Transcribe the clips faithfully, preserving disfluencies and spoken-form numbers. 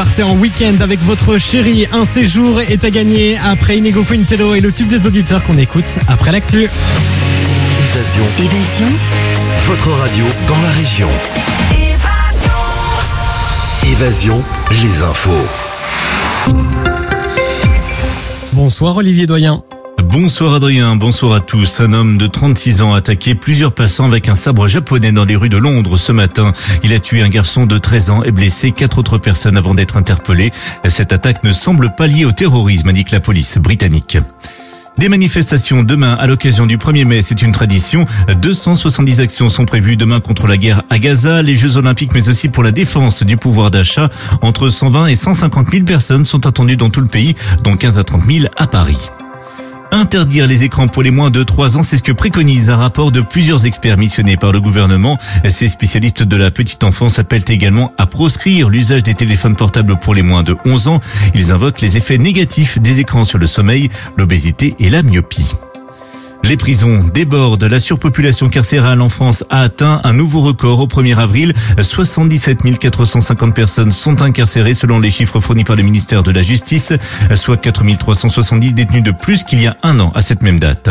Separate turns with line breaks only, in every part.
partez en week-end avec votre chérie. Un séjour est à gagner après Inigo Quintero et le tube des auditeurs qu'on écoute après l'actu.
Évasion.
Évasion.
Votre radio dans la région. Évasion. Évasion, les infos.
Bonsoir Olivier Doyen.
Bonsoir Adrien, bonsoir à tous. Un homme de trente-six ans a attaqué plusieurs passants avec un sabre japonais dans les rues de Londres ce matin. Il a tué un garçon de treize ans et blessé quatre autres personnes avant d'être interpellé. Cette attaque ne semble pas liée au terrorisme, indique la police britannique. Des manifestations demain à l'occasion du premier mai, c'est une tradition. deux cent soixante-dix actions sont prévues demain contre la guerre à Gaza, les Jeux Olympiques, mais aussi pour la défense du pouvoir d'achat. Entre cent vingt et cent cinquante mille personnes sont attendues dans tout le pays, dont quinze à trente mille à Paris. Interdire les écrans pour les moins de trois ans, c'est ce que préconise un rapport de plusieurs experts missionnés par le gouvernement. Ces spécialistes de la petite enfance appellent également à proscrire l'usage des téléphones portables pour les moins de onze ans. Ils invoquent les effets négatifs des écrans sur le sommeil, l'obésité et la myopie. Les prisons débordent. La surpopulation carcérale en France a atteint un nouveau record au premier avril. soixante-dix-sept mille quatre cent cinquante personnes sont incarcérées selon les chiffres fournis par le ministère de la Justice, soit quatre mille trois cent soixante-dix détenus de plus qu'il y a un an à cette même date.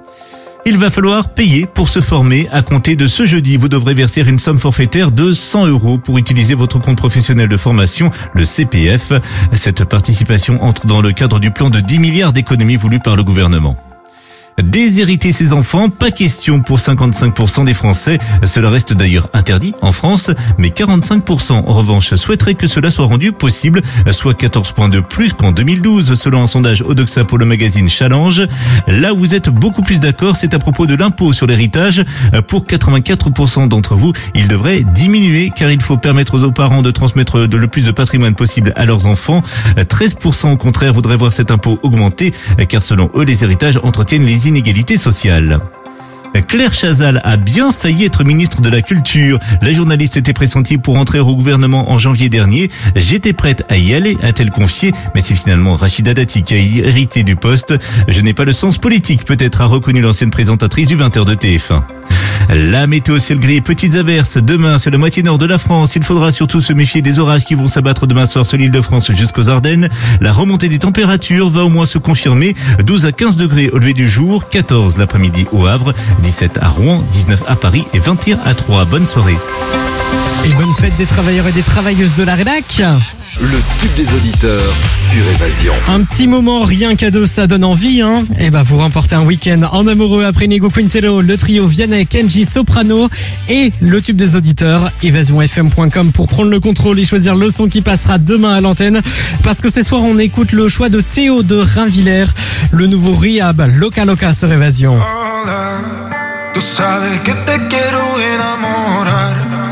Il va falloir payer pour se former. À compter de ce jeudi, vous devrez verser une somme forfaitaire de cent euros pour utiliser votre compte professionnel de formation, le C P F. Cette participation entre dans le cadre du plan de dix milliards d'économies voulu par le gouvernement. Déshériter ses enfants, pas question pour cinquante-cinq pour cent des Français. Cela reste d'ailleurs interdit en France, mais quarante-cinq pour cent en revanche souhaiteraient que cela soit rendu possible, soit quatorze points de plus qu'en deux mille douze, selon un sondage Odoxa pour le magazine Challenge. Là où vous êtes beaucoup plus d'accord, c'est à propos de l'impôt sur l'héritage. Pour quatre-vingt-quatre pour cent d'entre vous, il devrait diminuer, car il faut permettre aux parents de transmettre le plus de patrimoine possible à leurs enfants. treize pour cent au contraire voudraient voir cet impôt augmenter, car selon eux, les héritages entretiennent les inégalités sociales. Claire Chazal a bien failli être ministre de la Culture. La journaliste était pressentie pour entrer au gouvernement en janvier dernier. J'étais prête à y aller, a-t-elle confié, mais c'est finalement Rachida Dati qui a hérité du poste. Je n'ai pas le sens politique, peut-être, a reconnu l'ancienne présentatrice du vingt heures de T F un. La météo ciel gris, petites averses. Demain, c'est la moitié nord de la France. Il faudra surtout se méfier des orages qui vont s'abattre demain soir sur l'île de France jusqu'aux Ardennes. La remontée des températures va au moins se confirmer. douze à quinze degrés au lever du jour, quatorze l'après-midi au Havre, dix-sept à Rouen, dix-neuf à Paris et vingt et un à Troyes. Bonne soirée.
Et bonne fête des travailleurs et des travailleuses de la rédac.
Le tube des auditeurs sur Évasion.
Un petit moment rien cadeau, ça donne envie, hein. Et bah vous remportez un week-end en amoureux après Inigo Quintero, le trio Vianney, Kenji, Soprano et le tube des auditeurs. évasion f m point com pour prendre le contrôle et choisir le son qui passera demain à l'antenne. Parce que ce soir on écoute le choix de Théo de Rainvillers, le nouveau Rehab, Loca Loca sur Évasion.
Hola, tú sabes que te quiero enamorar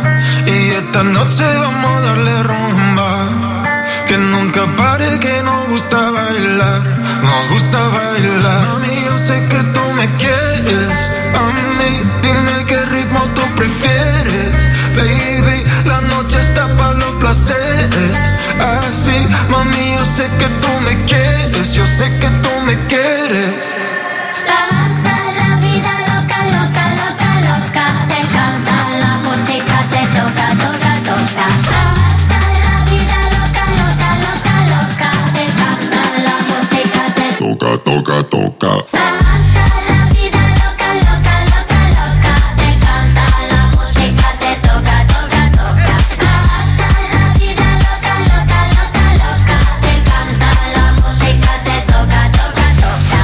y esta noche vamos a darle rumba. Que nunca pare, que nos gusta bailar, nos gusta bailar. Mami, yo sé que tú me quieres, a mí, dime qué ritmo tú prefieres. Baby, la noche está para los placeres. Así, mami, yo sé que tú me quieres, yo sé que tú me quieres.
Hasta la vida loca, loca, loca, loca. Te encanta la música, te toca, toca, toca. Hasta la vida loca, loca, loca, loca. Te encanta la música, te
Toca, toca, toca.
hasta la vida loca, loca, loca, loca. Te encanta la música, te toca, toca, toca. Hasta la vida loca, loca, loca, loca. Te encanta la música, te toca, toca, toca.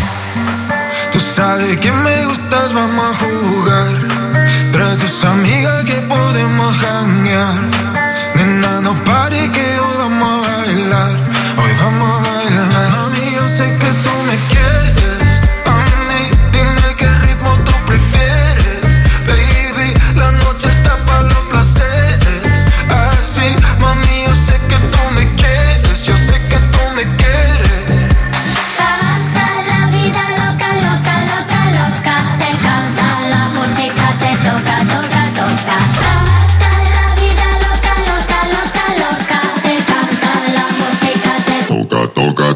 Tú sabes que me gustas, vamos a jugar. Trae tus amigas que podemos janguear. Nena, no pare que hoy vamos a bailar. Hoy vamos a bailar. Mami, yo sé que tú me quieres. A mí, dime qué ritmo tú prefieres. Baby, la noche está para los placeres. Así, mami, yo sé que tú me quieres. Yo sé que tú me quieres.
Hasta la vida loca, loca, loca, loca. Te encanta la música, te toca, toca, toca. Hasta la vida loca, loca, loca, loca. Te encanta la música, te
Toca, toca,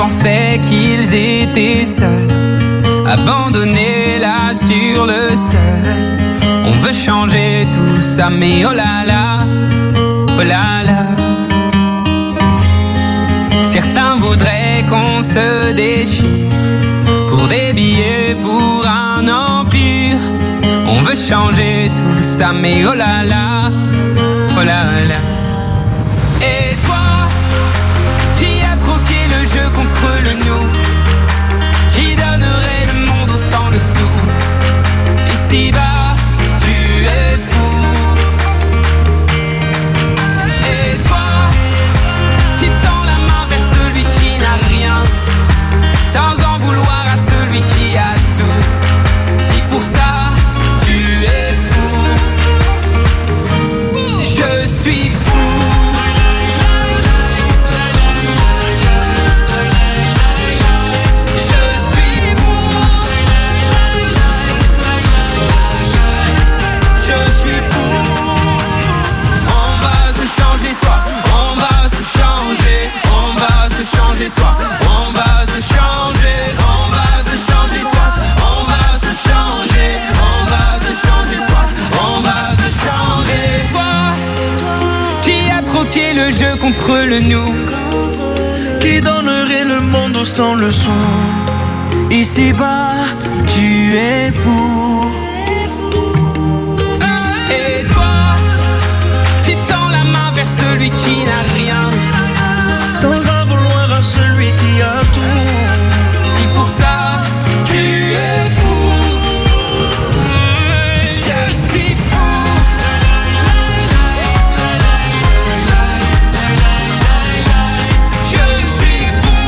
pensaient qu'ils étaient seuls, abandonnés là sur le sol. On veut changer tout ça, mais oh là là, oh là là. Certains voudraient qu'on se déchire pour des billets, pour un empire. On veut changer tout ça, mais oh là là, oh là là. Et toi, qui a troqué le jeu contre le nous, qui donnerait le monde au sang dessous. Ici-bas, tu es fou. Et toi, qui tend la main vers celui qui n'a rien, sans en vouloir à celui qui a tout. Si pour ça, tu es fou, je suis fou. Changer soi, on va se changer, on va se changer soi, on va se changer, on va se changer soi, on va se changer. Toi, qui a troqué le jeu contre le nous,
qui donnerait le monde sans le son. Ici-bas, tu es fou.
Et toi, qui tend la main vers celui qui n'a rien,
sans en vouloir à celui qui a tout.
Si pour ça, tu es fou, je suis fou. Je suis fou.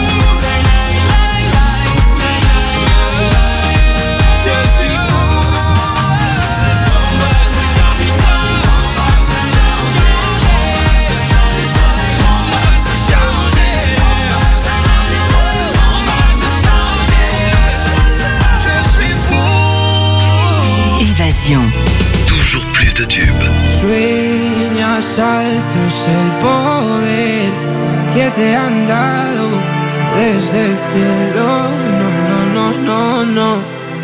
Je suis fou. On va se changer ça. On va se changer. On va se changer. On va se changer. Je suis fou.
Évasion.
Toujours plus de tubes.
Sueñas alto es el poder que te han dado desde el cielo. No, no, no, no, no.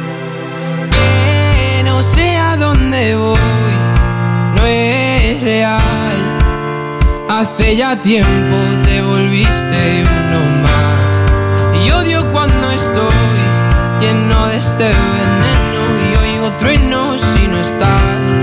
Que no sé a dónde voy, no es real. Hace ya tiempo te volviste uno más. Y odio cuando estoy lleno de este veneno y oigo truenos si no estás.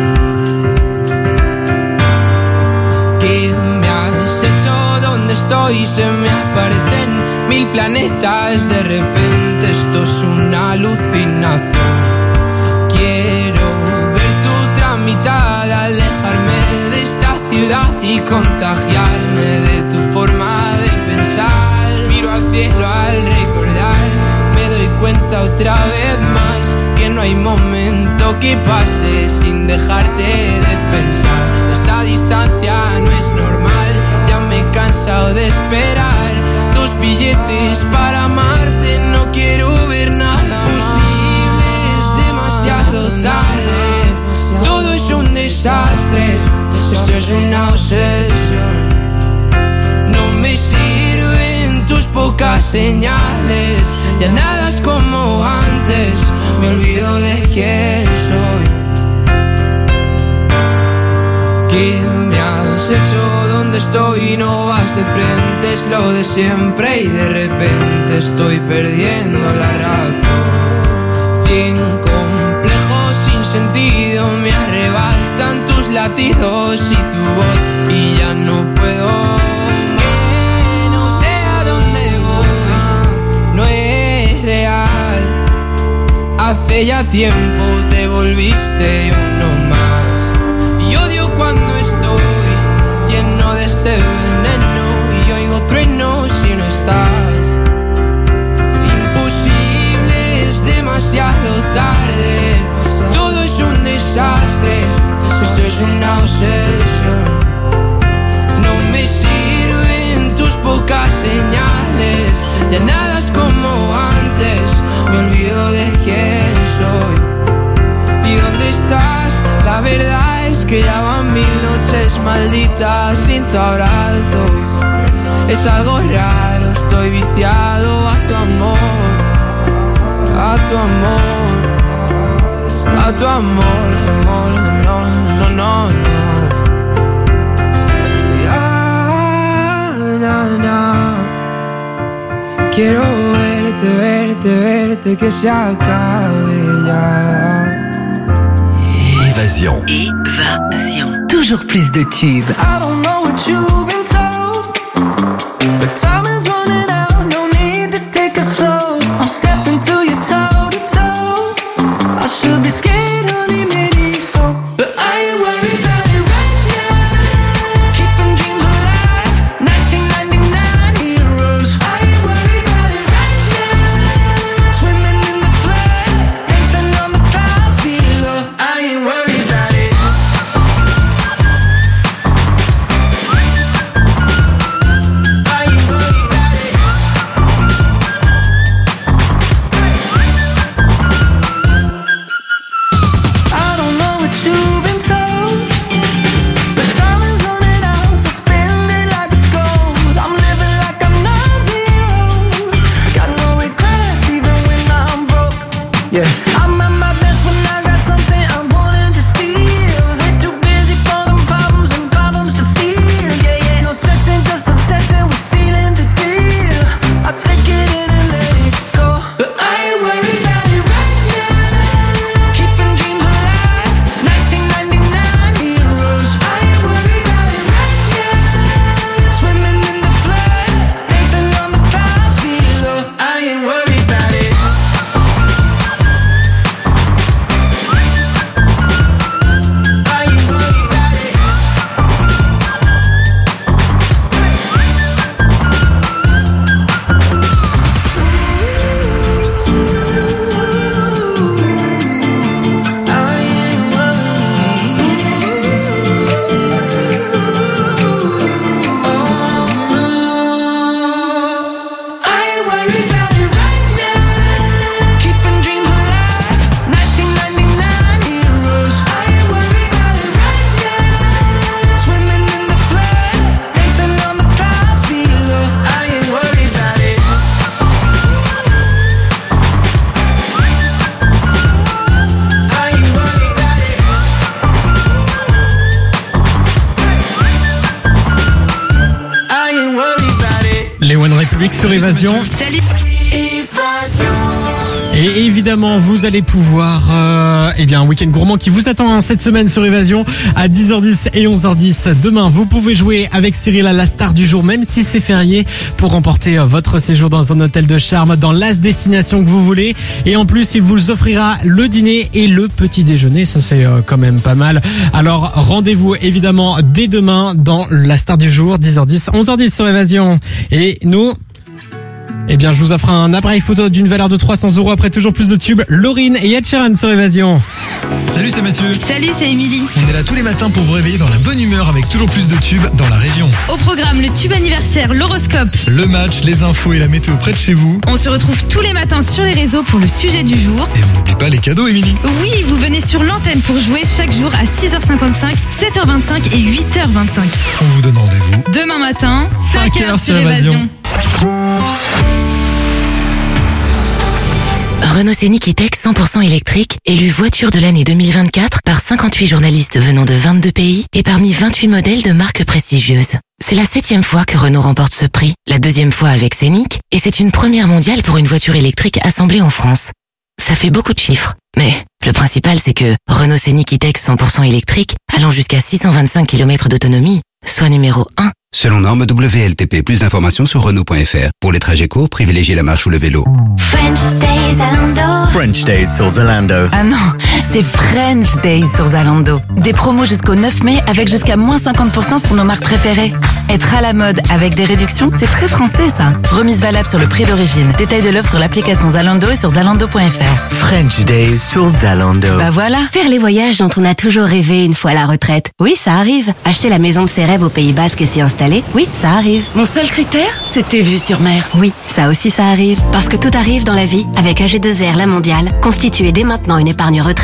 ¿Qué me has hecho? ¿Dónde estoy? Se me aparecen mil planetas. De repente esto es una alucinación. Quiero ver tu tramitar, alejarme de esta ciudad y contagiarme de tu forma de pensar. Miro al cielo al recordar, me doy cuenta otra vez más que no hay momento que pase sin dejarte de pensar. Esta distancia no es normal, ya me he cansado de esperar tus billetes para amarte. No quiero ver nada posible, es demasiado tarde. Todo es un desastre, esto es una obsesión. No me sirven tus pocas señales, ya nada es como antes, me olvido de quién soy. ¿Qué me has hecho? ¿Dónde estoy? No vas de frente, es lo de siempre y de repente estoy perdiendo la razón. Cien complejos sin sentido me arrebatan tus latidos y tu voz y ya no puedo. Que no sé a dónde voy, no es real. Hace ya tiempo te volviste uno más. Y odio cuando estoy lleno de este veneno y oigo truenos si no estás. Imposible, es demasiado tarde. Todo es un desastre, esto es una obsesión. No me sirven tus pocas señales, ya nada es como antes, me olvido de quién soy. ¿Y dónde estás? La verdad es que ya van mil noches malditas sin tu abrazo. Es algo raro, estoy viciado a tu amor, a tu amor, a tu amor, amor, no, no, no, no. Ya, na, na. Quiero verte, verte, verte, que se acabe ya.
Évasion.
Évasion. Toujours plus de tubes.
I don't know what you've been told, but time is running out, no need to take it slow. I'm stepping to you toe to toe. I should be scared, honey, maybe so, but I ain't worried about it right now. Keeping dreams alive, nineteen ninety-nine heroes. I ain't worried about it right now. Swimming in the floods, dancing on the clouds below. I ain't worried about it. I don't know what you've been told, but time is running out, so spend it like it's gold. I'm living like I'm nine zeros, got no regrets even when I'm broke. Yeah, I'm at my best when I got something I'm wanting to steal. They're too busy for them problems and problems to feel. Yeah, yeah, no stressing, just obsessing with feeling the deal. I take it in and let it go, but I ain't worried about it right now. Keeping dreams alive, nineteen ninety-nine heroes. I ain't worried about it right now. Swimming in the floods, dancing on the clouds below. I ain't worried about it. I ain't worried about it. I ain't I ain't worried about it right now. Keeping dreams alive, nineteen ninety-nine heroes. I ain't worried about it right now. Swimming in the floods, dancing on the clouds below. I ain't worried about it. I ain't worried about it. I ain't worried about it.
Les One Republic sur Évasion.
Salut.
Et évidemment, vous allez pouvoir, euh, eh bien, un week-end gourmand qui vous attend hein, cette semaine sur Évasion à dix heures dix et onze heures dix. Demain, vous pouvez jouer avec Cyril à la star du jour, même si c'est férié, pour remporter euh, votre séjour dans un hôtel de charme dans la destination que vous voulez. Et en plus, il vous offrira le dîner et le petit déjeuner. Ça, c'est euh, quand même pas mal. Alors, rendez-vous évidemment dès demain dans la star du jour, dix heures dix, onze heures dix sur Évasion. Et nous... Eh bien, je vous offre un appareil photo d'une valeur de trois cents euros après toujours plus de tubes. Laurine et Ed Sheeran sur Évasion.
Salut, c'est Mathieu.
Salut, c'est Émilie.
On est là tous les matins pour vous réveiller dans la bonne humeur avec toujours plus de tubes dans la région.
Au programme, le tube anniversaire, l'horoscope.
Le match, les infos et la météo près de chez vous.
On se retrouve tous les matins sur les réseaux pour le sujet du jour.
Et on n'oublie pas les cadeaux, Émilie.
Oui, vous venez sur l'antenne pour jouer chaque jour à six heures cinquante-cinq, sept heures vingt-cinq et huit heures vingt-cinq.
On vous donne rendez-vous
Demain matin,
cinq
cinq
heures
heures
sur
sur Évasion.
Renault Scénic E-Tech cent pour cent électrique, élu voiture de l'année deux mille vingt-quatre par cinquante-huit journalistes venant de vingt-deux pays et parmi vingt-huit modèles de marques prestigieuses. C'est la septième fois que Renault remporte ce prix, la deuxième fois avec Scénic, et c'est une première mondiale pour une voiture électrique assemblée en France. Ça fait beaucoup de chiffres, mais le principal c'est que Renault Scénic E-Tech cent pour cent électrique, allant jusqu'à six cent vingt-cinq kilomètres d'autonomie, soit numéro un.
Selon norme W L T P, plus d'informations sur Renault point F R. Pour les trajets courts, privilégiez la marche ou le vélo.
French Days Zalando.
French Days sur Zalando.
Ah non, c'est French Days sur Zalando. Des promos jusqu'au neuf mai avec jusqu'à moins cinquante pour cent sur nos marques préférées. Être à la mode avec des réductions, c'est très français ça. Remise valable sur le prix d'origine. Détail de l'offre sur l'application Zalando et sur Zalando point F R.
French Days sur Zalando.
Bah voilà.
Faire les voyages dont on a toujours rêvé une fois à la retraite. Oui, ça arrive. Acheter la maison de ses rêves au Pays Basque et s'y installer. Oui, ça arrive.
Mon seul critère, c'était vue sur mer.
Oui, ça aussi ça arrive. Parce que tout arrive dans la vie avec A G deux R La Mondiale. Constituez dès maintenant une épargne retraite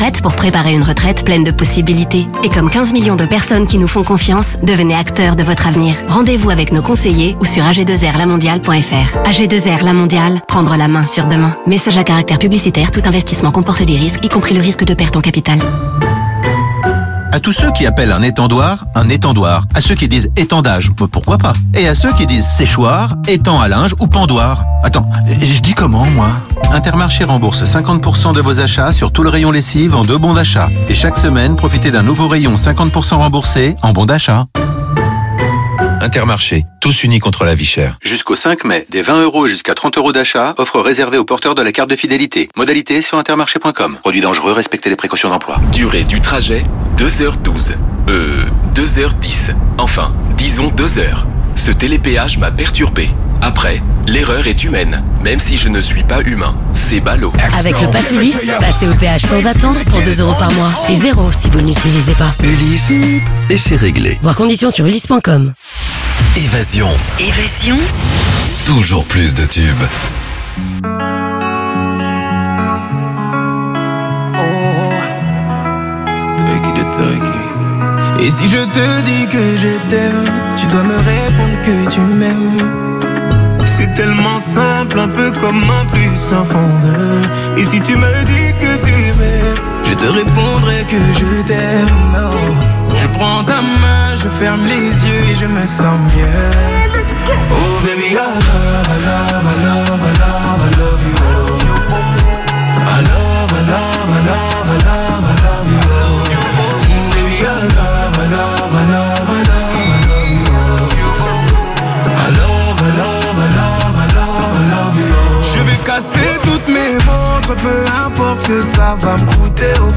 prête pour préparer une retraite pleine de possibilités. Et comme quinze millions de personnes qui nous font confiance, devenez acteurs de votre avenir. Rendez-vous avec nos conseillers ou sur a g deux r la mondiale point f r. A G deux R La Mondiale, prendre la main sur demain. Message à caractère publicitaire, tout investissement comporte des risques, y compris le risque de perte en capital.
À tous ceux qui appellent un étendoir, un étendoir. À ceux qui disent étendage, bah, pourquoi pas. Et à ceux qui disent séchoir, étend à linge ou pendoir. Attends, je dis comment, moi? Intermarché rembourse cinquante pour cent de vos achats sur tout le rayon lessive en deux bons d'achat. Et chaque semaine, profitez d'un nouveau rayon cinquante pour cent remboursé en bons d'achat. Intermarché, tous unis contre la vie chère. Jusqu'au cinq mai, des vingt euros jusqu'à trente euros d'achat, offre réservée aux porteurs de la carte de fidélité. Modalité sur intermarché point com. Produit dangereux, respectez les précautions d'emploi.
Durée du trajet, deux heures douze. Euh, deux heures dix. Enfin, disons deux heures. Ce télépéage m'a perturbé. Après, l'erreur est humaine, même si je ne suis pas humain. C'est ballot.
Avec le pass Ulysse, passez au péage sans attendre pour deux euros par mois. Et zéro si vous ne l'utilisez pas.
Ulysse, et c'est réglé.
Voir conditions sur ulysse point com.
Évasion.
Évasion.
Toujours plus de tubes.
Et si je te dis que je t'aime, tu dois me répondre que tu m'aimes. C'est tellement simple, un peu comme un plus un fondeur. Et si tu me dis que tu m'aimes, je te répondrai que je t'aime. Non. Je prends ta main, je ferme les yeux et je me sens mieux. Oh baby, I love, I love, I love, I love, I love you. I love, I love, I love, I love, I love you. Mm, baby, I love, I love, I love, I love, I love you. I love, I love, I love, I love, I love you. Je vais casser toutes mes montres, peu importe ce que ça va me coûter. Oh.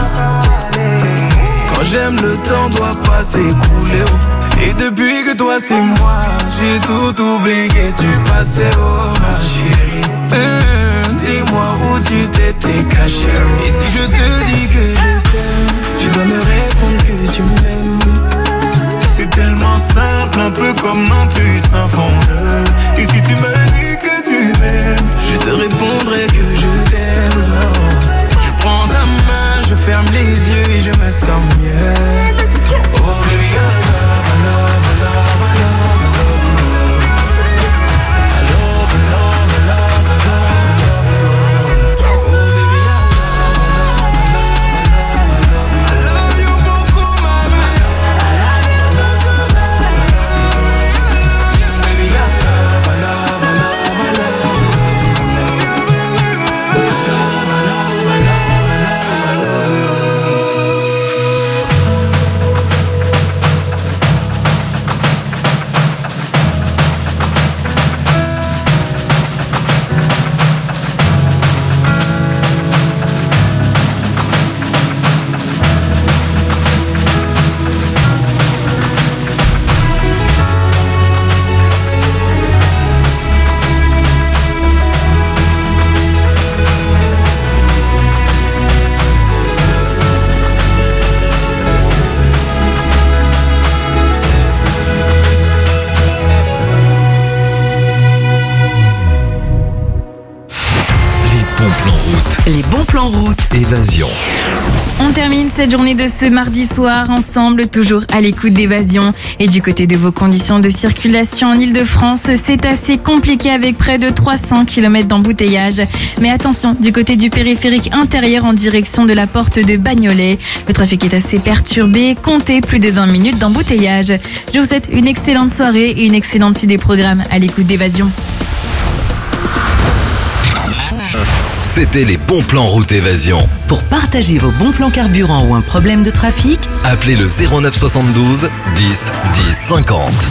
Quand j'aime, le temps doit pas s'écouler. Oh. Et depuis que toi c'est moi, j'ai tout oublié, tu passais, oh ma chérie. Hum, dis-moi où tu t'étais caché. Et si je te dis que je t'aime, tu dois me répondre que tu m'aimes. C'est tellement simple, un peu comme un puissant fondeur. Et si tu me dis que tu m'aimes, je te répondrai que je t'aime. Non. Je prends ta main, je ferme les yeux et je me sens mieux. Oh baby, I love, I love, I love, I love, I love you. I love, I love, I love, I love, I love you. Oh baby, I love, I love, I love, I love, I love you beaucoup, mama. I love, I love, I love, I love you. Baby, I love, I love, I love, I love you. I love, I love, I love, I love, I love you.
Les bons plans route. Évasion.
On termine cette journée de ce mardi soir ensemble, toujours à l'écoute d'Évasion. Et du côté de vos conditions de circulation en Ile-de-France, c'est assez compliqué avec près de trois cents kilomètres d'embouteillage. Mais attention, du côté du périphérique intérieur en direction de la porte de Bagnolet, le trafic est assez perturbé. Comptez plus de vingt minutes d'embouteillage. Je vous souhaite une excellente soirée et une excellente suite des programmes à l'écoute d'Évasion.
C'était les bons plans route Évasion.
Pour partager vos bons plans carburant ou un problème de trafic,
appelez le zéro neuf soixante-douze dix dix cinquante.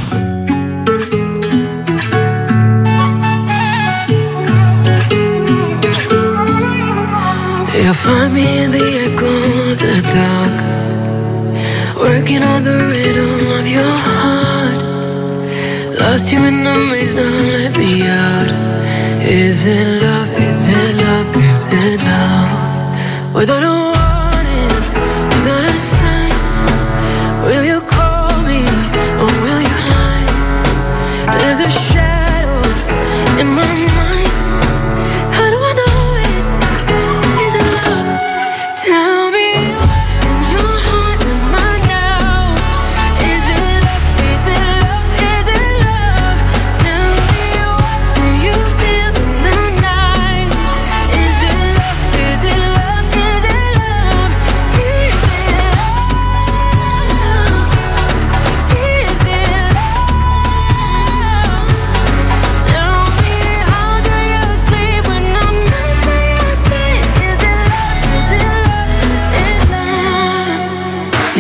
You'll find me in the echo of the dark, working on the rhythm of your heart. Lost you in the maze, now let me out. Is it love, is it love, is it love? Without a warning, without a sign, will you call me or will you hide? There's a shadow in my mind. How do I know it? Is it love? Tell me.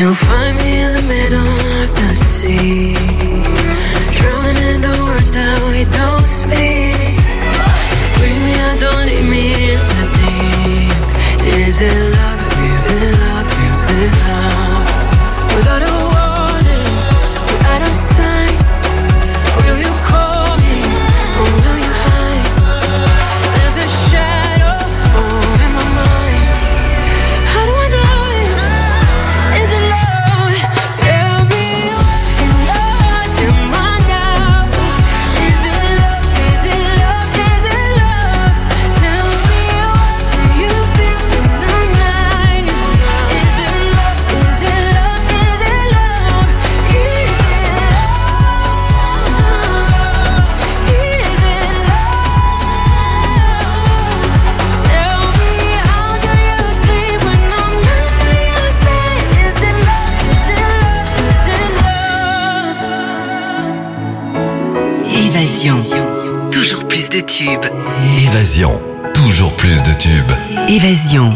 You'll find me in the middle of the sea, drowning in the words that we don't speak. Bring me out, don't leave me in the deep. Is it love? Is it love? Is it love? Without a warning, without a sign, will you call me or will you hide? There's a shadow over my mind. How do I know it? Is it love? Tell me what in love am I now? Is it love? Is it love? Is it love? Tell me what do you feel in the night? Is it love? Is it love? Is it love? Is it love? Is it love? Tell me how do you sleep when I'm not by your side? Is it love? Is it love? Is it love?
Évasion. Toujours plus de tubes. Évasion. Toujours plus de tubes. Évasion.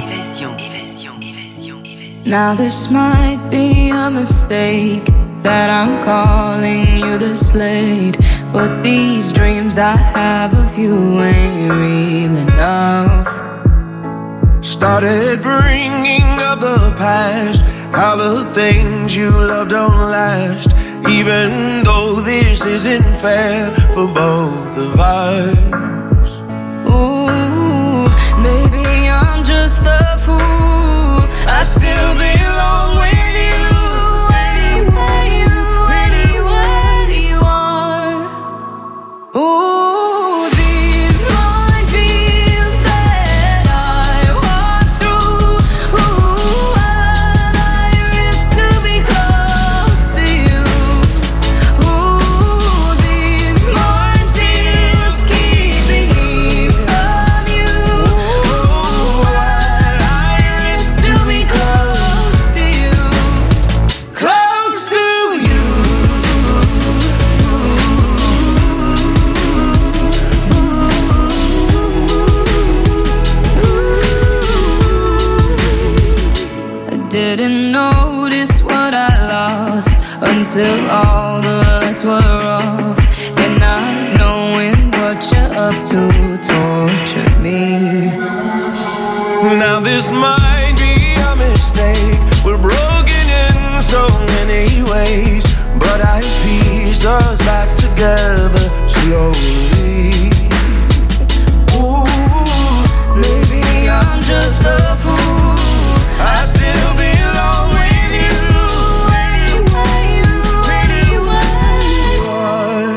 Now this might be a mistake that I'm calling you the Slade, but these dreams I have of you ain't real enough.
Started bringing up the past, how the things you love don't last, even though this isn't fair for both of us.
Ooh, maybe I'm just a fool. I still belong with you. Anywhere you, anywhere you are. Ooh, these minefields that I walk through. Ooh, what I risk to be close to you. Ooh, these minefields keeping me from you. Ooh, what I risk to be close to you. Close to you. I didn't notice what I lost until all the lights were off, and not knowing what you're up to tortured me.
Now this might be a mistake, we're broken in so many ways, but I piece us back together slowly. Ooh, maybe I'm just a fool. I still belong with you. Anywhere you, anywhere you are.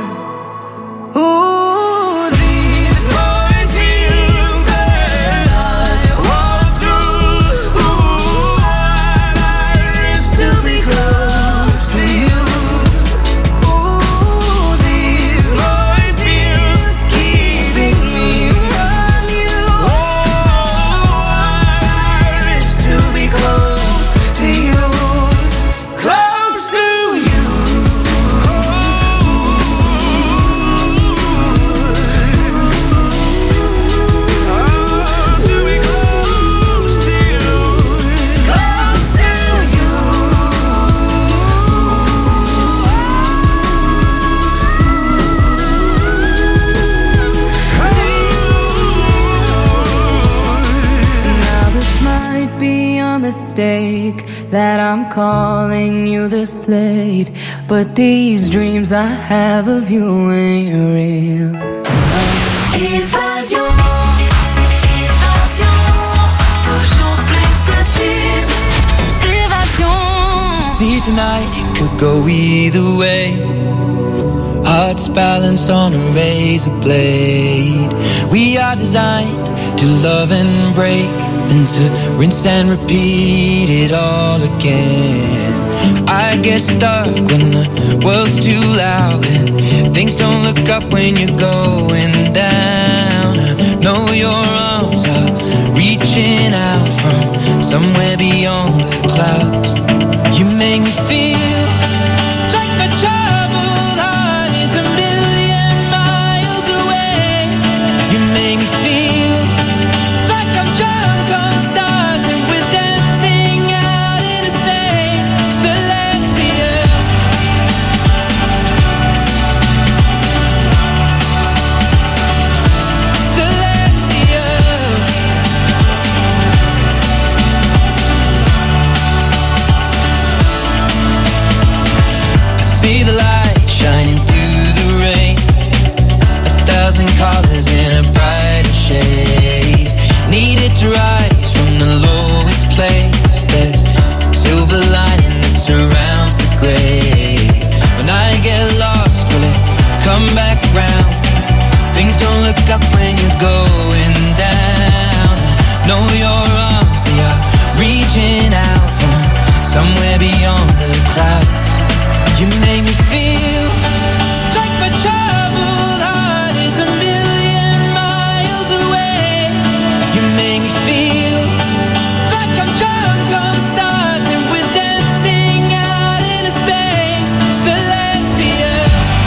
Ooh, these minefields that I walk through. Ooh, what I risk to be close to you. Ooh, these minefields keeping me from you. Oh, I risk to be close to you. Close to you. To be close to you. Close to you. Now this might be a mistake that I'm calling you the Slade, but these dreams I have of you ain't real.
Évasion, évasion, toujours plus de tubes. Évasion.
See tonight, it could go either way. Hearts balanced on a razor blade. We are designed to love and break, then to rinse and repeat it all again. I get stuck when the world's too loud and things don't look up when you're going down. I know your arms are reaching out from somewhere beyond the clouds. You make me feel like my troubled heart is a million miles away. You make me feel like I'm drunk on stars and we're dancing out into space. So See the light shining through the rain. A thousand colors in a brighter shade. Needed to rise from the lowest place. There's silver lining that surrounds the gray. When I get lost, will it come back round? Things don't look up when you're going down. Know your arms, they are reaching out from somewhere beyond the clouds. You make me feel like my troubled heart is a million miles away. You make me feel like I'm drunk on stars and we're dancing out into space, celestial.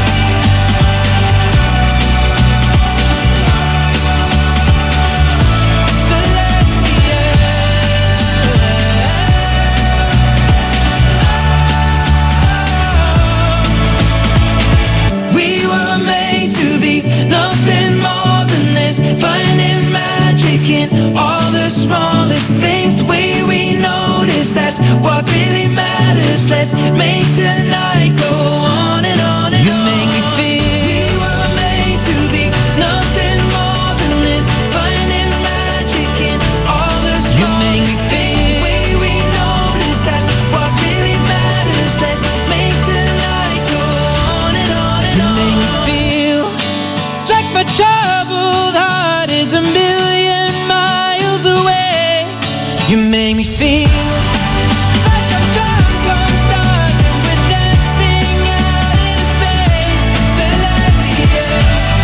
We were made to be nothing more than this, finding magic in all the smallest things. The way we notice, that's what really matters. Let's make tonight go on and on and you on. Make me feel we were made to be nothing more than this, finding magic in all the smallest you make me feel the way we notice, that's what really matters. Let's make tonight go on and on and you on. You make me feel like my troubled heart is a million miles away. You make me feel like I'm drunk on stars and we're dancing out into space, celestial.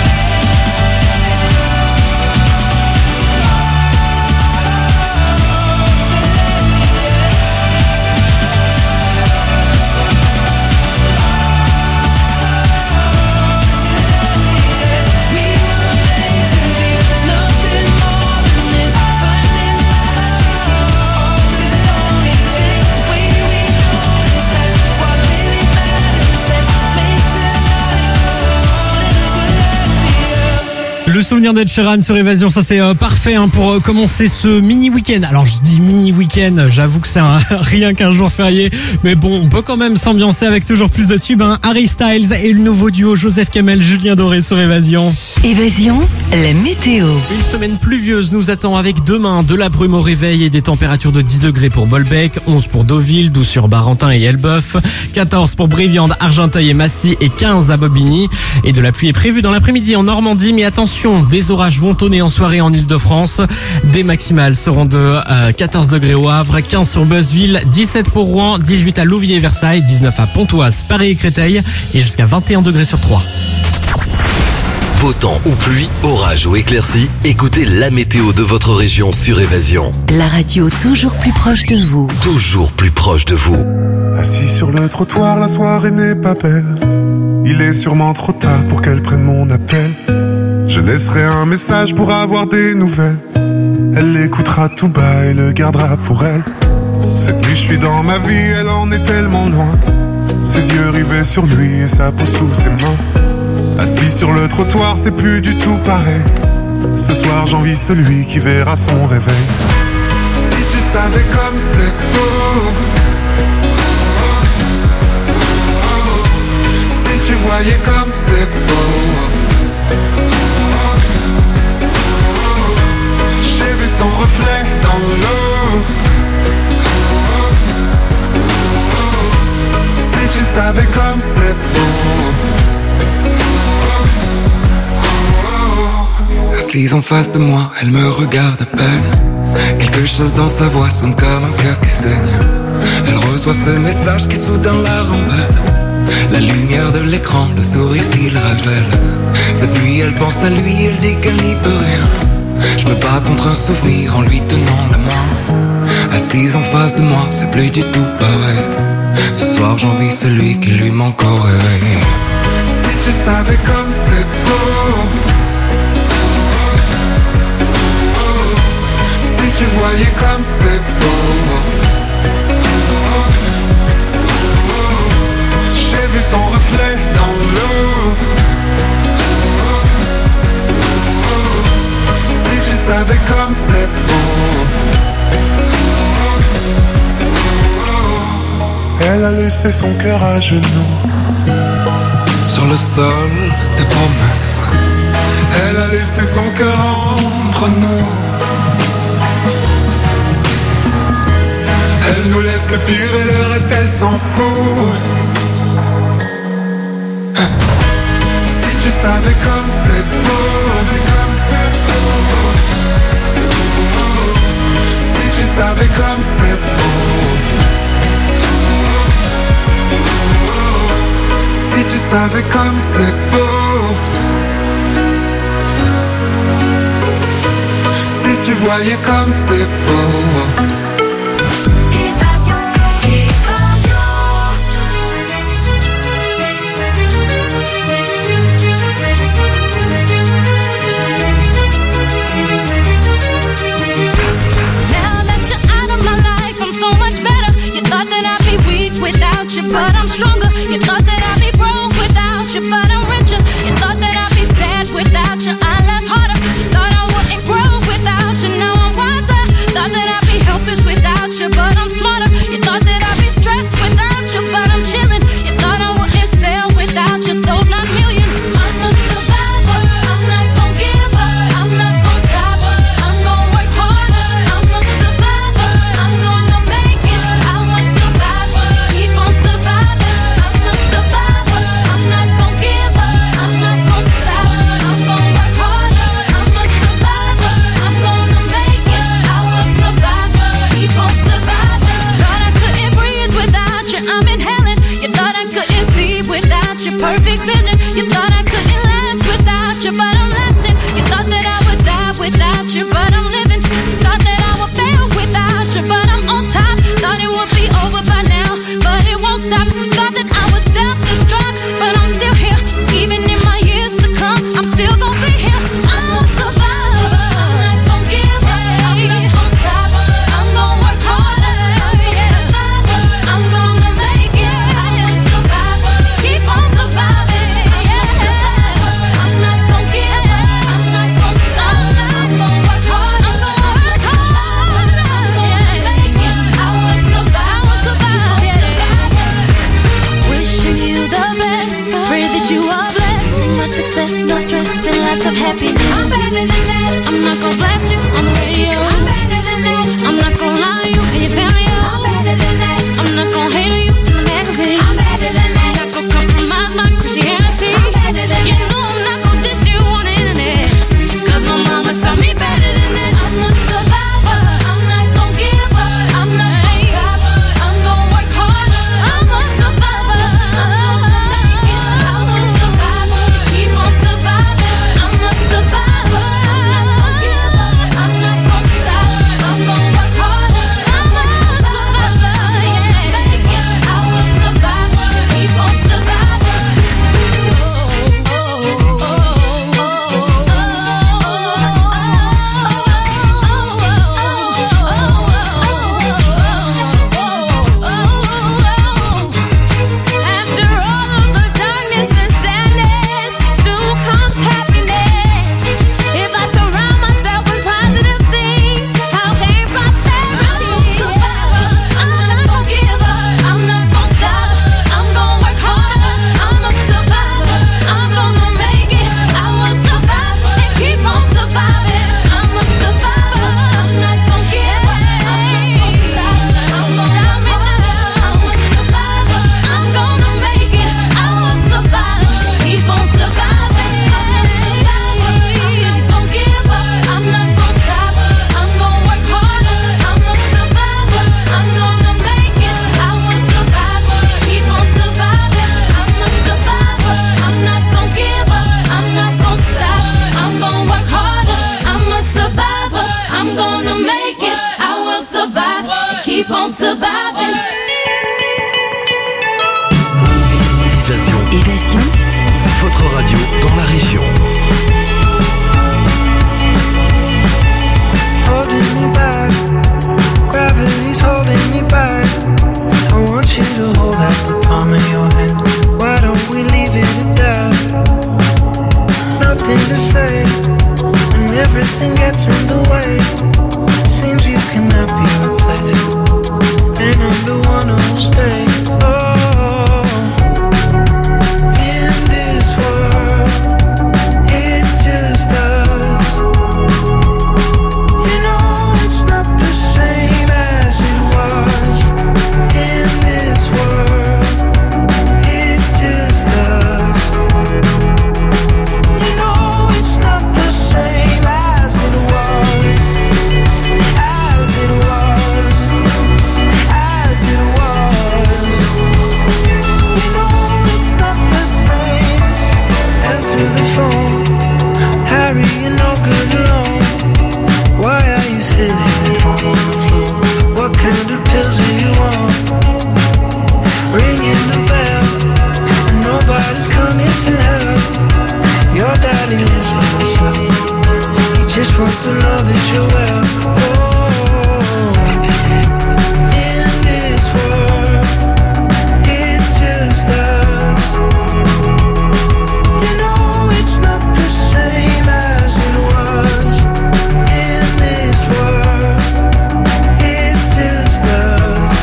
We were made to be nothing more than this, finding magic in all the smallest things. The way we notice, that's what really matters. Let's make tonight go on and celestial.
Le souvenir d'Ed Sheeran sur Évasion, ça c'est euh, parfait hein, pour euh, commencer ce mini week-end. Alors je dis mini week-end, j'avoue que c'est un, rien qu'un jour férié, mais bon, on peut quand même s'ambiancer avec toujours plus de tubes. Hein. Harry Styles et le nouveau duo Joseph Kamel, Julien Doré sur Évasion.
Évasion, la météo.
Une semaine pluvieuse nous attend avec demain de la brume au réveil et des températures de dix degrés pour Bolbec, onze pour Deauville, douze sur Barentin et Elbeuf, quatorze pour Bréviande, Argenteuil et Massy et quinze à Bobigny. Et de la pluie est prévue dans l'après-midi en Normandie, mais attention, des orages vont tonner en soirée en Ile-de-France. Des maximales seront de euh, quatorze degrés au Havre, quinze sur Beuzeville, dix-sept pour Rouen, dix-huit à Louviers et Versailles, dix-neuf à Pontoise, Paris et Créteil et jusqu'à vingt et un degrés sur Troyes.
Beau temps ou pluie, orage ou éclaircie, écoutez la météo de votre région sur Évasion.
La radio toujours plus proche de vous.
Toujours plus proche de vous.
Assis sur le trottoir, la soirée n'est pas belle. Il est sûrement trop tard pour qu'elle prenne mon appel. Je laisserai un message pour avoir des nouvelles. Elle l'écoutera tout bas et le gardera pour elle. Cette nuit je suis dans ma vie, elle en est tellement loin. Ses yeux rivés sur lui et sa peau sous ses mains. Assis sur le trottoir, c'est plus du tout pareil. Ce soir j'envie celui qui verra son réveil. Si tu savais comme c'est beau, si tu voyais comme c'est beau. J'ai vu son reflet dans l'eau. Si tu savais comme c'est beau.
Assise en face de moi, elle me regarde à peine. Quelque chose dans sa voix sonne comme un cœur qui saigne. Elle reçoit ce message qui soudain la rend belle. La lumière de l'écran, le sourire qu'il révèle. Cette nuit elle pense à lui, elle dit qu'elle n'y peut rien. Je me bats contre un souvenir en lui tenant la main. Assise en face de moi, c'est plus du tout pareil. Ce soir j'envie celui qui lui manque au réveil.
Si tu savais comme c'est beau. Si tu voyais comme c'est beau. J'ai vu son reflet dans l'eau. Si tu savais comme c'est beau. Elle a laissé son cœur à genoux. sur le sol des promesses. Elle a laissé son cœur entre nous. Elle nous laisse le pire et le reste elle s'en fout. Si tu savais comme c'est beau, si tu savais comme c'est beau, si tu savais comme c'est beau, si tu voyais comme c'est beau.
But I'm stronger. You thought that I'd be broke without you, but I'm richer. You thought that I'd be sad without you, I laugh harder. Thought I wouldn't grow without you, now I'm wiser. Thought that I'd be helpless without you, but I'm smarter. You thought that I'd be stressed without you, but I'm chilling. You thought I wouldn't sell without you, sold nine million. I'm a survivor, I'm not gon' give up, I'm not gon' stop, I'm gon' work harder. I'm a survivor, I'm gonna make it, I'm a survivor. Keep on surviving. I'm a survivor. I'm not gon' give up. I'm not gon' stop. I'm gon' work harder. I'm a survivor. I'm gonna make it. I will survivor. Keep on surviving. Thought I couldn't breathe without you. I'm inhaling. You thought I couldn't see without your perfect vision. You thought I couldn't last without you, but I'm lasting. You thought that I would die without you, but I'm living. Thought that I would fail without you, but I'm on top. Thought it would be over by now, but it won't stop. Thought that I would self-destruct, but I'm still here. Even in my years to come, I'm still gonna be here. I'm a survivor. I'm not gonna give up. I'm not gonna stop. I'm gonna work harder. I'm a survivor. I'm gonna make it. I'm a survivor. Keep on surviving. I'm not gonna give up. I'm not gonna stop. I'm gonna work hard. I'm gonna work hard. I'm gonna make it. I will survive. I will survive. Wishing you the best. Pray that you are blessed. Much success, no stress, and lots of happiness. I'm better than that. I'm not gonna blast you on the radio. I'm better than that. I'm not gonna lie to you and your family. I'm better than that. I'm not gonna hate on you in the magazine. I'm better than that. I'm not gonna compromise my Christianity. I'm better than you that. Know I'm not gonna dish you on the internet. Cause my mama taught me better than that. I'm a survivor. I'm not gonna give up. I'm not gonna stop. I'm gonna work harder. I'm a survivor. I'm gonna make it. I'm a survivor. Keep on surviving. I'm a survivor. I'm not gonna give up. I'm not gonna stop. I'm gonna work harder. I'm a survivor. Yeah, make it. I will survive. Keep on surviving. After all of the darkness and sadness, soon comes happiness. If I surround myself with positive things, I'll gain prosperity. I'm a survivor. I'm not gonna give up. I'm not gonna stop. I'm gonna work harder. I'm a survivor. I'm gonna make it. I will survive and keep on surviving. I'm a survivor. I'm not gonna give up. I'm not gonna stop. I'm gonna make it. I'm a survivor. I'm gonna make it. I will survive. Keep on surviving. I'm not gonna give up. I'm not gonna stop. I'm gonna work harder. I'm a survivor. I'm gonna make it. I will survive. Keep on surviving. I'm a survivor. I'm not gonna give up. I'm not gonna stop. I'm gonna work harder. I'm a survivor. I'm gonna make it. I will survive. Keep on surviving.
Évasion.
Évasion.
Votre radio dans la région.
Holding me back, gravity's holding me back. I want you to hold out the palm of your hand. Why don't we leave it at that? Nothing to say, when everything gets in the way. Seems you cannot be replaced, and I'm the one who'll stay. Oh, in this
wants to know that you're well. Oh, in this world, it's just us. You know it's not the same as it was. In this world, it's just us.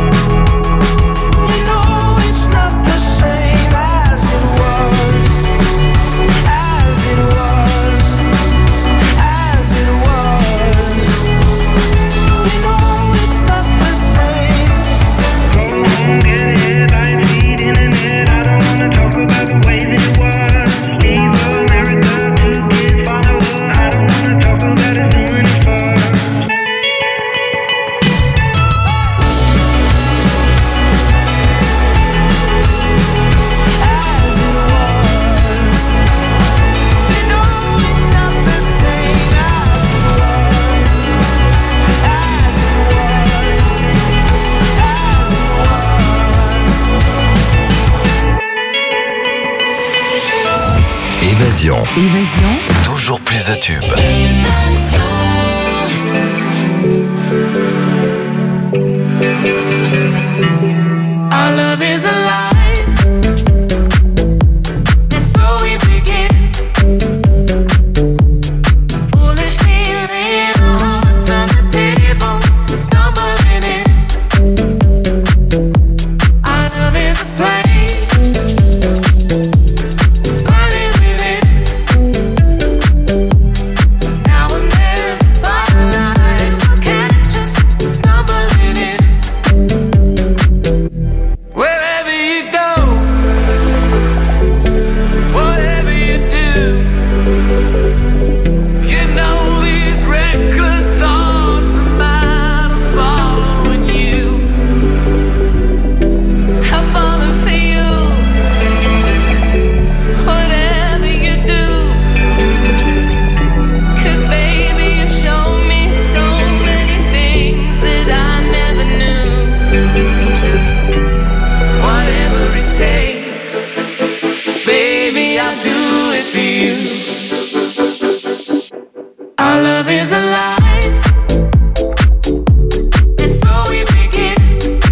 You know it's not the same as it was. As it was. As it was. You know it's not the same. Go home, get headlines, feed internet. I don't wanna talk about the way that it was. Leave America, two kids follow her. I don't wanna talk about us doing it first. As it was. You know it's not the same as it was. As it was. As it was.
Évasion.
Évasion.
Toujours plus de tubes.
Our love is alive, and so we begin. Foolishly laying our hearts on the table, stumbling in. Our love is a flame, burning within. Now and then, firelight will catch us stumbling in. Wherever you go, whatever you do, you know these reckless thoughts of mine are following you. I follow for you, whatever you do. 'Cause baby, you show me so many things that I never knew. Whatever it takes, baby, I'll do it for you. Our love is alive, and so we begin.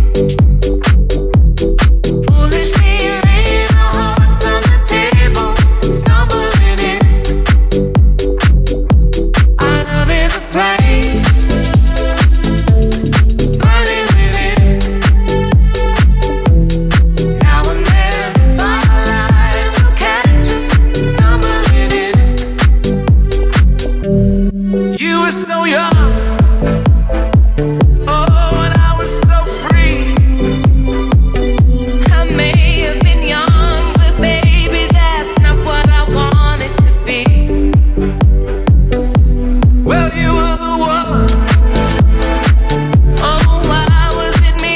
Foolishly laying our hearts on the table, stumbling in. Our love is a flame, burning within. Now and then, firelight will catch us stumbling in. You were so young, oh, and I was so free. I may have been young, but baby, that's not what I wanted to be. Well, you were the one. Oh, why was it me?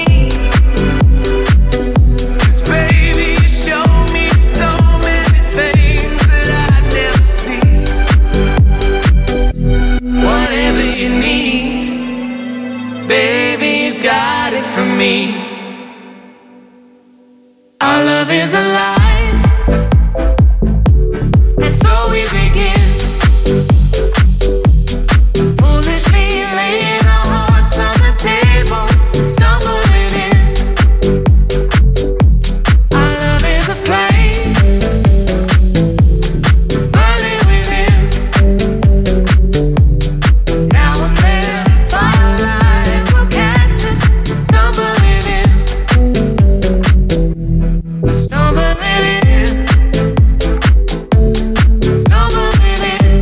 'Cause baby, you showed me so many things that I'd never see. Whatever you need, baby, you got it from me. Our love is alive, and so we begin. Foolishly laying our hearts on the table, stumbling in. Our love is a flame, burning within. Now and then, firelight will catch us stumbling in. Stumbling in. Stumbling in.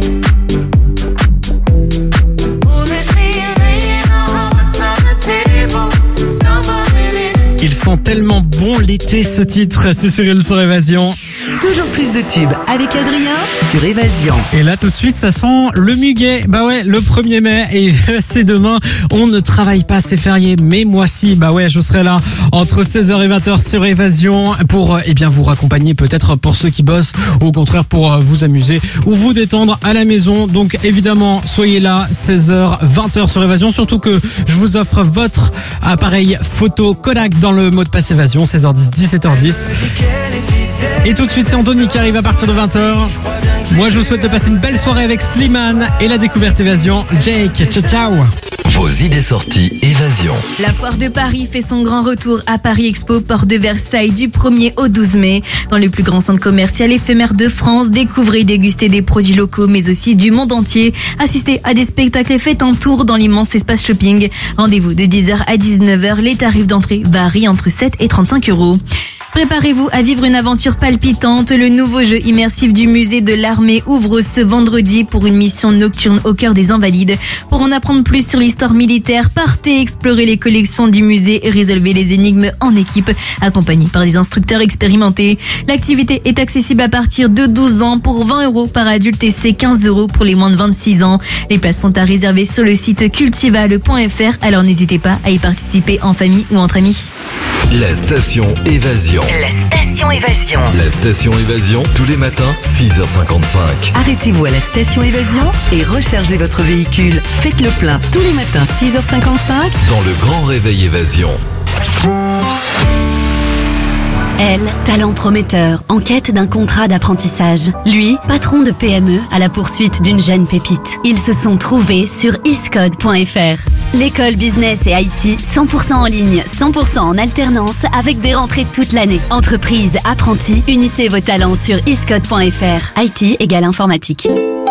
Foolishly laying our hearts on the table, stumbling in.
Ils sont tellement bons l'été, ce titre. C'est Cyril sur Évasion.
Toujours plus de tubes avec Adrien sur Évasion.
Et là, tout de suite, ça sent le muguet. Bah ouais, le premier mai, et c'est demain. On ne travaille pas, c'est férié. Mais moi si, bah ouais, je serai là entre seize heures et vingt heures sur Évasion pour, eh bien, vous raccompagner peut-être pour ceux qui bossent, ou au contraire pour vous amuser ou vous détendre à la maison. Donc, évidemment, soyez là, seize heures, vingt heures sur Évasion. Surtout que je vous offre votre appareil photo Kodak dans le mot de passe Évasion, seize heures dix, dix-sept heures dix. Et tout de suite, c'est Anthony qui arrive à partir de vingt heures. Moi, je vous souhaite de passer une belle soirée avec Slimane et la découverte Évasion. Jake, ciao ciao.
Vos idées sorties Évasion.
La foire de Paris fait son grand retour à Paris Expo, porte de Versailles, du premier au douze mai. Dans le plus grand centre commercial éphémère de France, découvrez et dégustez des produits locaux, mais aussi du monde entier. Assistez à des spectacles et faites un tour dans l'immense espace shopping. Rendez-vous de dix heures à dix-neuf heures. Les tarifs d'entrée varient entre sept et trente-cinq euros. Préparez-vous à vivre une aventure palpitante. Le nouveau jeu immersif du musée de l'armée ouvre ce vendredi pour une mission nocturne au cœur des Invalides. Pour en apprendre plus sur l'histoire militaire, partez explorer les collections du musée et résolvez les énigmes en équipe, accompagnés par des instructeurs expérimentés. L'activité est accessible à partir de douze ans pour vingt euros par adulte et c'est quinze euros pour les moins de vingt-six ans. Les places sont à réserver sur le site cultivale point f r, alors n'hésitez pas à y participer en famille ou entre amis.
La station Évasion.
La station Évasion.
La station Évasion, tous les matins, six heures cinquante-cinq.
Arrêtez-vous à la station Évasion et rechargez votre véhicule. Faites le plein tous les matins, six heures cinquante-cinq.
Dans le grand réveil Évasion.
Elle, talent prometteur, en quête d'un contrat d'apprentissage. Lui, patron de P M E à la poursuite d'une jeune pépite. Ils se sont trouvés sur iscode point f r. L'école business et I T, cent pour cent en ligne, cent pour cent en alternance, avec des rentrées toute l'année. Entreprise, apprentis, unissez vos talents sur iscode point f r. I T égale informatique.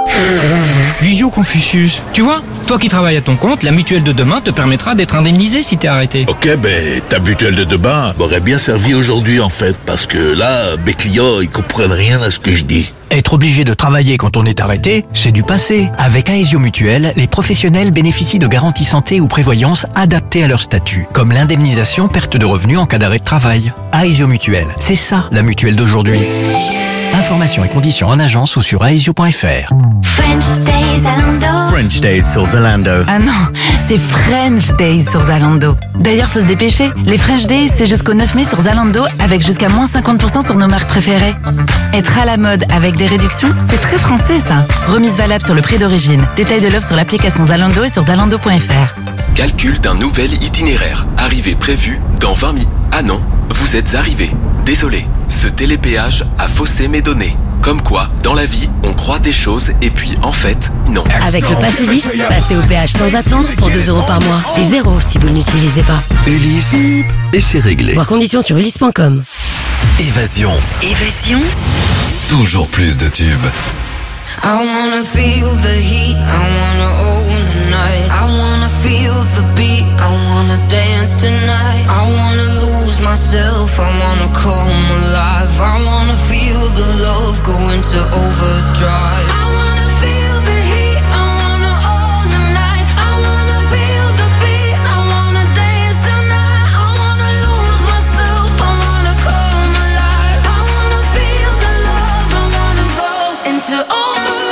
Visio Confucius, tu vois, toi qui travailles à ton compte, la mutuelle de demain te permettra d'être indemnisé si t'es arrêté.
Ok, ben ta mutuelle de demain m'aurait bien servi aujourd'hui en fait, parce que là, mes clients, ils comprennent rien à ce que je dis.
Être obligé de travailler quand on est arrêté, c'est du passé. Avec Aesio Mutuelle, les professionnels bénéficient de garanties santé ou prévoyance adaptées à leur statut, comme l'indemnisation perte de revenus en cas d'arrêt de travail. Aesio Mutuelle, c'est ça la mutuelle d'aujourd'hui. Informations et conditions en agence ou sur aesio point f r.
French Days Zalando.
French Days sur Zalando.
Ah non, c'est French Days sur Zalando. D'ailleurs, faut se dépêcher. Les French Days, c'est jusqu'au neuf mai sur Zalando avec jusqu'à moins cinquante pour cent sur nos marques préférées. Être à la mode avec des réductions, c'est très français ça. Remise valable sur le prix d'origine. Détail de l'offre sur l'application Zalando et sur zalando point f r.
Calcul d'un nouvel itinéraire. Arrivée prévue dans vingt minutes. Ah non, vous êtes arrivé. Désolé, ce télépéage a faussé mes données. Comme quoi, dans la vie, on croit des choses et puis en fait, non.
Avec le Pass Ulysse, passez au péage sans attendre pour deux euros par mois. Et zéro si vous ne l'utilisez pas.
Ulysse, et c'est réglé.
Voir conditions sur ulysse point com.
Évasion.
Évasion.
Toujours plus de tubes.
I wanna feel the heat, I wanna own the night. I wanna feel the beat, I wanna dance tonight. I wanna lose myself, I wanna come alive. I wanna feel the love go into overdrive. I wanna feel the heat, I wanna own the night. I wanna feel the beat, I wanna dance tonight. I wanna lose myself, I wanna come alive. I wanna feel the love, I wanna go into overdrive.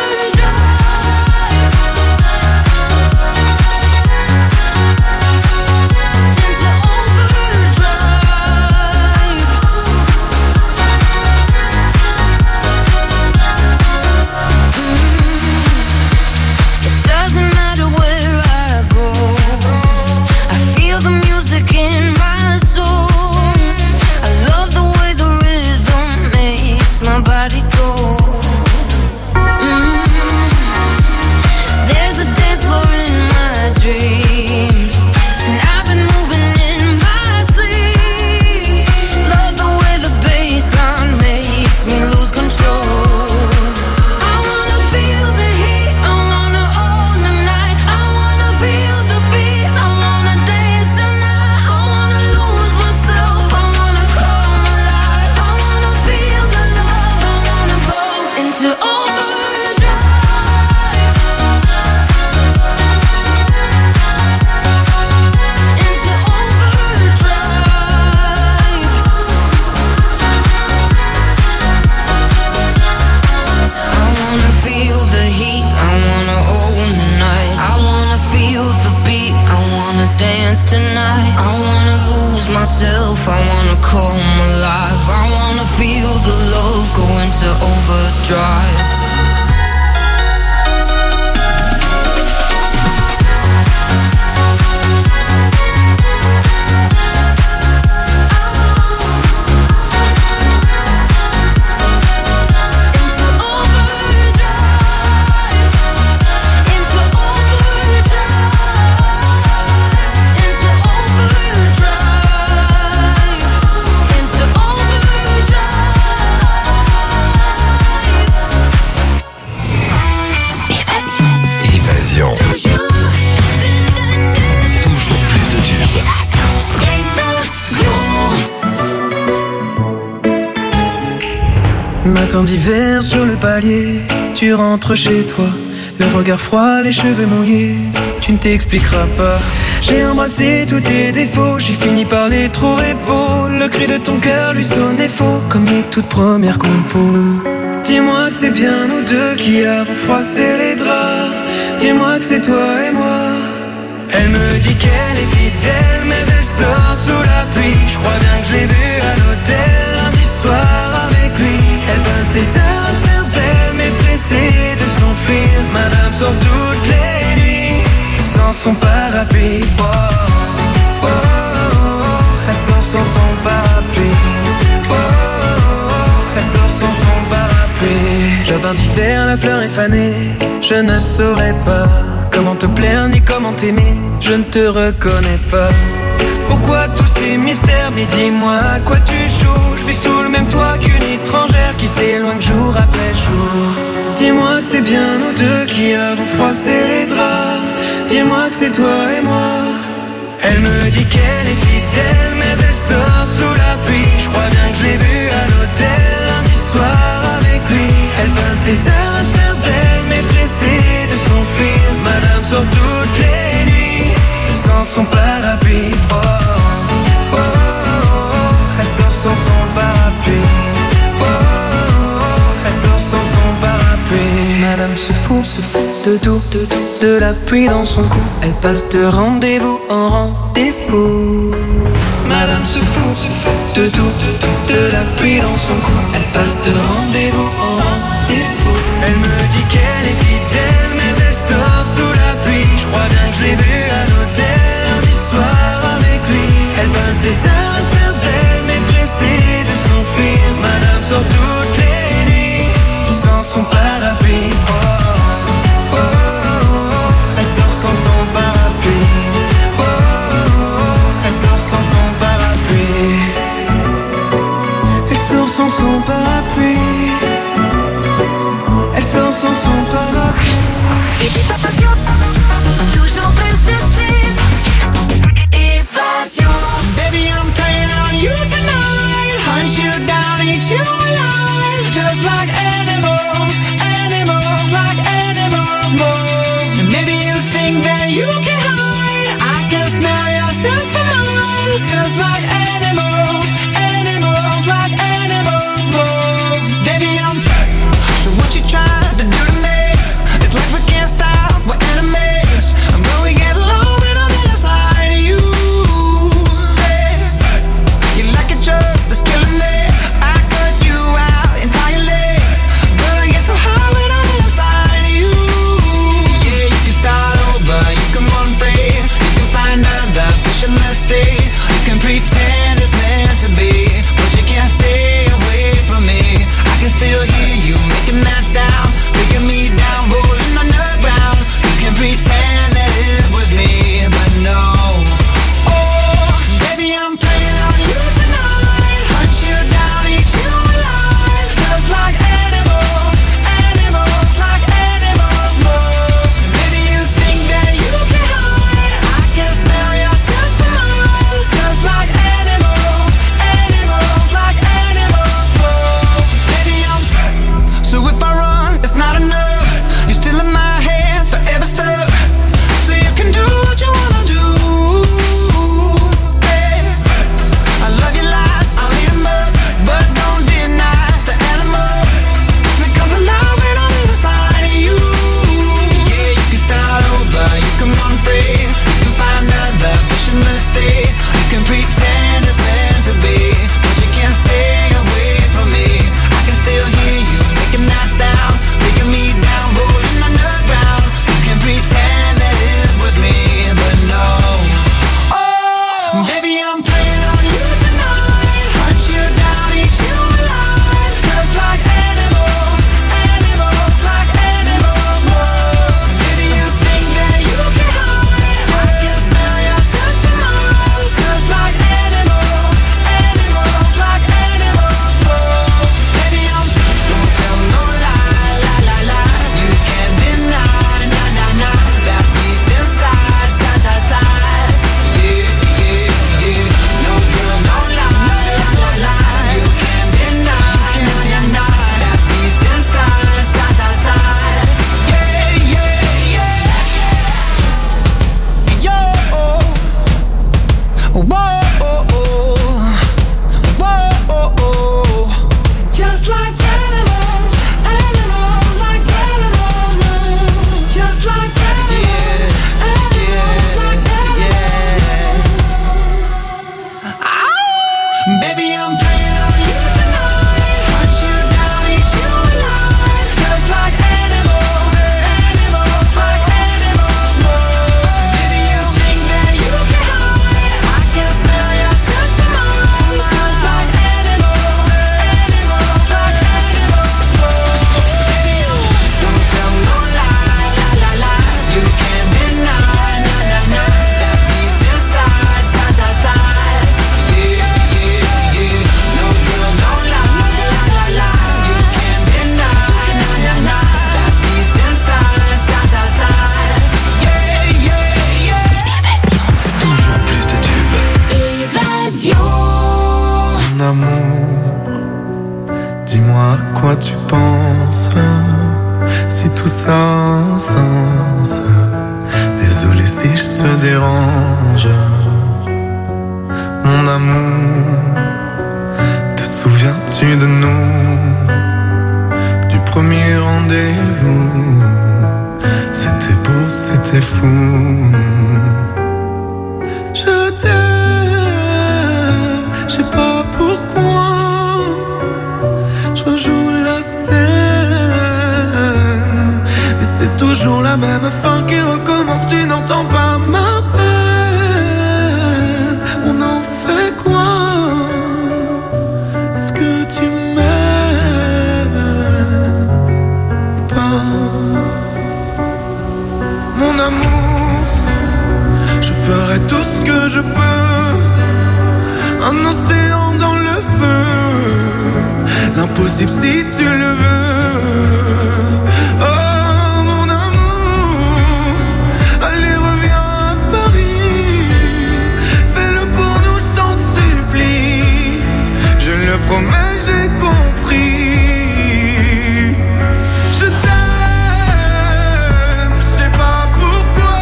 Myself, I wanna come alive. I wanna feel the love go into overdrive. Into overdrive.
Matin d'hiver sur le palier, tu rentres chez toi, le regard froid, les cheveux mouillés, tu ne t'expliqueras pas. J'ai embrassé tous tes défauts, j'ai fini par les trouver beaux. Le cri de ton cœur lui sonnait faux, comme les toutes premières compos. Dis-moi que c'est bien nous deux qui avons froissé les draps. Dis-moi que c'est toi et moi. Elle me dit qu'elle est fidèle, mais elle sort sous la pluie. Je crois bien que je l'ai vue à l'hôtel lundi soir avec lui. Elle peint tes heures à se faire belle, mais pressée de s'enfuir. Madame sort toutes les nuits sans son parapluie. Oh, oh, oh, oh, elle sort sans son parapluie. Oh, oh, oh, elle sort sans son parapluie. Jardin d'hiver, la fleur est fanée. Je ne saurais pas comment te plaire ni comment t'aimer. Je ne te reconnais pas. Pourquoi tous ces mystères? Mais dis-moi à quoi tu joues. Je vis sous le même toit qu'une étrangère qui s'éloigne jour après jour. Dis-moi que c'est bien nous deux qui avons froissé les draps. Dis-moi que c'est toi et moi. Elle me dit qu'elle est fidèle, mais elle sort sous la pluie. Je crois bien que je l'ai vue à l'hôtel lundi soir avec lui. Elle peint tes heures à se faire belle, mais pressée de s'enfuir. Madame sort toutes les nuits sans son parapluie. Oh, oh, oh, oh, elle sort sans son parapluie. Oh, oh, oh, elle sort sans son parapluie. Madame se fout, se fout de tout, de tout, de la pluie dans son cou. Elle passe de rendez-vous en rendez-vous. Madame se fout, se fout de tout, de tout, de la pluie dans son cou. Elle passe de rendez-vous en rendez-vous. Elle me dit qu'elle est fidèle, mais elle sort sous la pluie. Je crois bien que je l'ai vue à l'hôtel lundi soir avec lui. Elle passe des heures à se faire belle, mais pressée de s'enfuir. Madame sort toutes les nuits sans son parapluie. Oh, oh, oh, oh, elle sort sans son parapluie. Oh, oh, oh, elle sort sans son parapluie. Elle sort sans son parapluie. Elle sort sans son parapluie.
Toujours plus de tubes. Évasion. Baby, I'm playing on you tonight. Hunt you down, eat you alive. Just like animals, animals, like animals, moles. Maybe you think that you can hide. I can smell yourself for miles. Just like animals, animals, like animals, moles. Baby, I'm so what you trying to do to me? It's like we can't stop, we're enemies. I'm going to get low when I'm inside of you. Hey. You like a drug that's killing me. I got you
Dis-moi à quoi tu penses, si tout ça a un sens. Désolé si je te dérange. Mon amour, te souviens-tu de nous, du premier rendez-vous? C'était beau, c'était fou. Je t'aime, je sais pas pourquoi. Je rejoue la scène, mais c'est toujours la même fin qui recommence. Tu n'entends pas ma peine. On en fait quoi? Est-ce que tu m'aimes ou pas? Mon amour, je ferai tout ce que je peux. Un océan dans le feu, l'impossible si tu le veux. Oh mon amour, allez reviens à Paris. Fais-le pour nous, je t'en supplie. Je le promets, j'ai compris. Je t'aime, je sais pas pourquoi.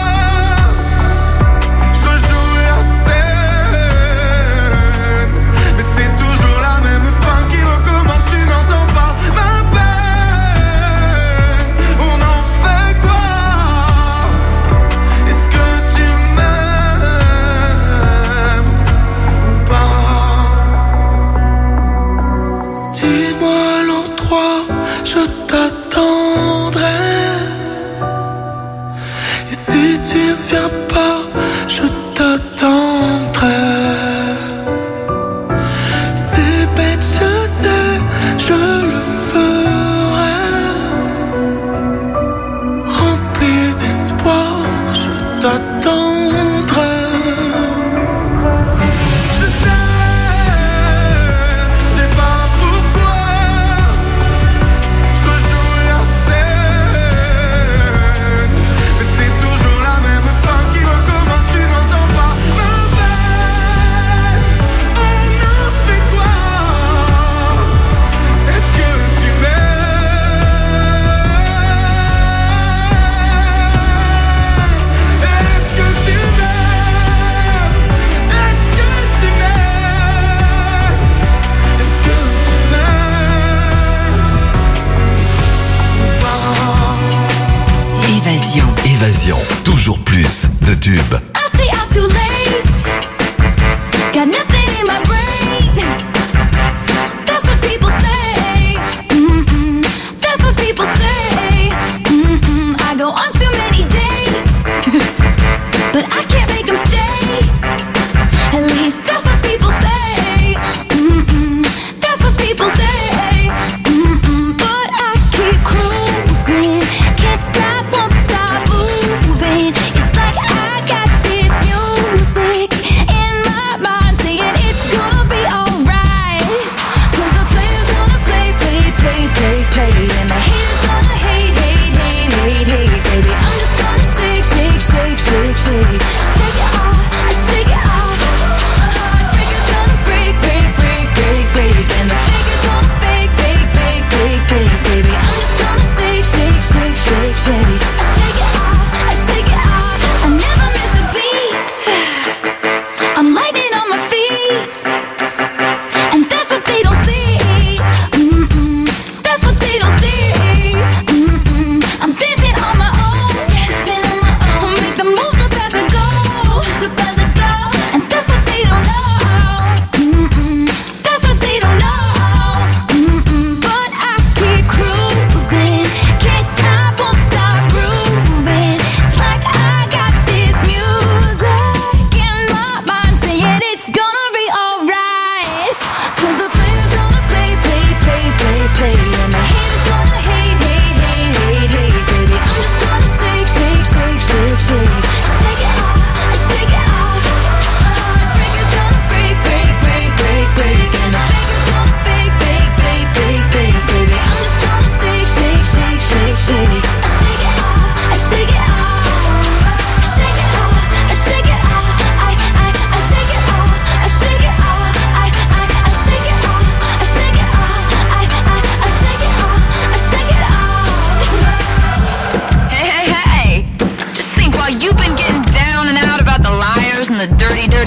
Je rejoue la scène, mais c'est toujours la même fin qui recommence. Tu n'entends pas ma peine. On en fait quoi? Est-ce que tu m'aimes ou pas? Dis-moi l'endroit, je t'attendrai. Et si tu ne viens pas, je t'attendrai. C'est bête, je sais, je le ferai. Rempli d'espoir, je t'attendrai. Je t'aime, je sais pas pourquoi. Je joue la scène, mais c'est toujours la même fin qui recommence. Tu n'entends pas ma peine. On en fait quoi? Est-ce que tu m'aimes? Est-ce que tu m'aimes? Est-ce que tu m'aimes? Est-ce que tu m'aimes ou pas?
Évasion. Évasion. Toujours plus de tubes.
I say I'm too late. Got nothing in my brain. That's what people say. Mm-mm. That's what people say. Mm-mm. I go on too many dates, but I can't make them stay. At least that's what people say. Mm-mm. That's what people say. Mm-mm. But I keep cruising. Can't stop, won't stop moving. It's like I got this music in my mind saying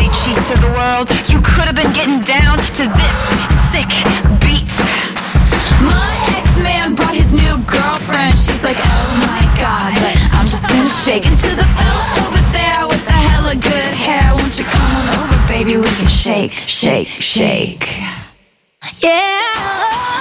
cheat to the world. You could have been getting down to this sick beat.
My ex-man brought his new girlfriend. She's like, oh my god, but I'm just gonna shake it to the fella over there with the hella good hair. Won't you come on over, baby? We can shake, shake, shake. Yeah.